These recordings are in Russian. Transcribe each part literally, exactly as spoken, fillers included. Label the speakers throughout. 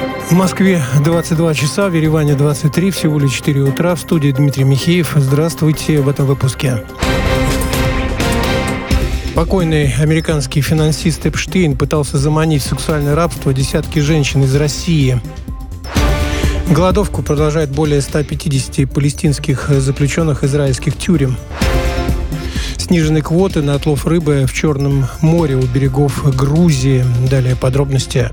Speaker 1: В Москве двадцать два часа, в Ереване двадцать три, всего лишь четыре утра. В студии Дмитрий Михеев. Здравствуйте в этом выпуске. Покойный американский финансист Эпштейн пытался заманить в сексуальное рабство десятки женщин из России. Голодовку продолжает более ста пятидесяти палестинских заключенных израильских тюрем. Снижены квоты на отлов рыбы в Черном море у берегов Грузии. Далее подробности.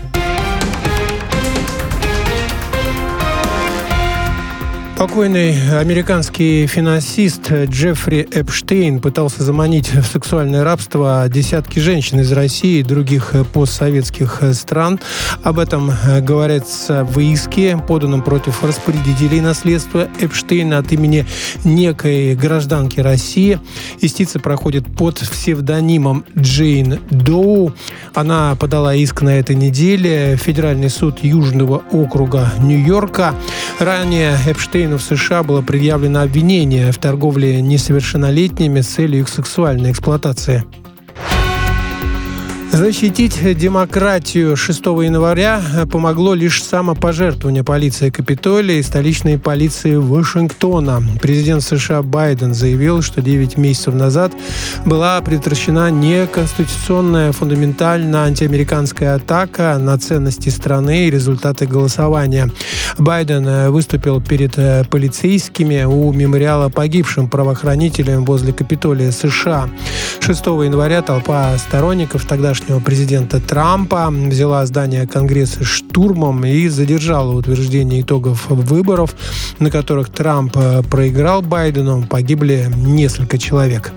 Speaker 1: Покойный американский финансист Джеффри Эпштейн пытался заманить в сексуальное рабство десятки женщин из России и других постсоветских стран. Об этом говорится в иске, поданном против распорядителей наследства Эпштейна от имени некой гражданки России. Истица проходит под псевдонимом Джейн Доу. Она подала иск на этой неделе в Федеральный суд Южного округа Нью-Йорка. Ранее Эпштейн в США было предъявлено обвинение в торговле несовершеннолетними с целью их сексуальной эксплуатации. Защитить демократию шестого января помогло лишь самопожертвование полиции Капитолия и столичной полиции Вашингтона. Президент США Байден заявил, что девять месяцев назад была предотвращена неконституционная, фундаментально антиамериканская атака на ценности страны и результаты голосования. Байден выступил перед полицейскими у мемориала погибшим правоохранителям возле Капитолия США. шестого января толпа сторонников тогдашнего президента Трампа взяла здание Конгресса штурмом и задержала утверждение итогов выборов, на которых Трамп проиграл Байдену. Погибли несколько человек.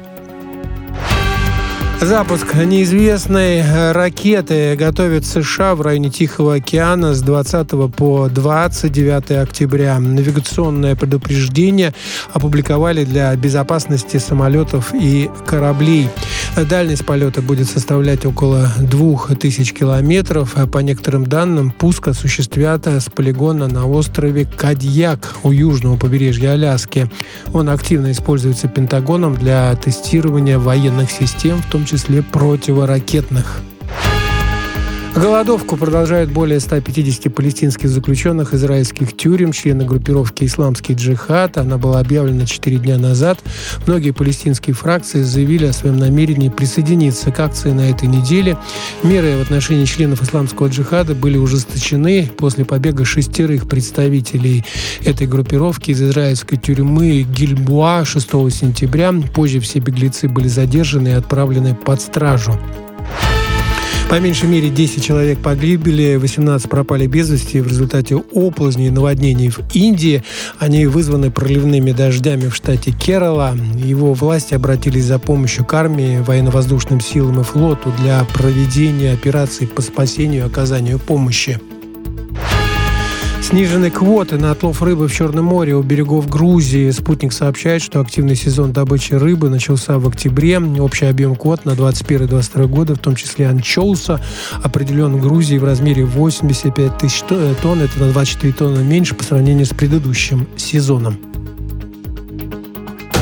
Speaker 1: Запуск неизвестной ракеты готовят США в районе Тихого океана с двадцатого по двадцать девятое октября. Навигационное предупреждение опубликовали для безопасности самолетов и кораблей. Дальность полета будет составлять около двух тысяч километров. По некоторым данным, пуск осуществят с полигона на острове Кадьяк у южного побережья Аляски. Он активно используется Пентагоном для тестирования военных систем, в том числе числе противоракетных. Голодовку продолжают более ста пятидесяти палестинских заключенных израильских тюрем, члены группировки «Исламский джихад». Она была объявлена четыре дня назад. Многие палестинские фракции заявили о своем намерении присоединиться к акции на этой неделе. Меры в отношении членов «Исламского джихада» были ужесточены после побега шестерых представителей этой группировки из израильской тюрьмы Гильбоа шестого сентября. Позже все беглецы были задержаны и отправлены под стражу. По меньшей мере десять человек погибли, восемнадцать пропали без вести в результате оползней и наводнений в Индии. Они вызваны проливными дождями в штате Керала. Его власти обратились за помощью к армии, военно-воздушным силам и флоту для проведения операций по спасению и оказанию помощи. Снижены квоты на отлов рыбы в Черном море у берегов Грузии. Спутник сообщает, что активный сезон добычи рыбы начался в октябре. Общий объем квот на двадцать первый - двадцать второй годы, в том числе анчоуса, определен в Грузии в размере восемьдесят пять тысяч тонн. Это на двадцать четыре тонны меньше по сравнению с предыдущим сезоном.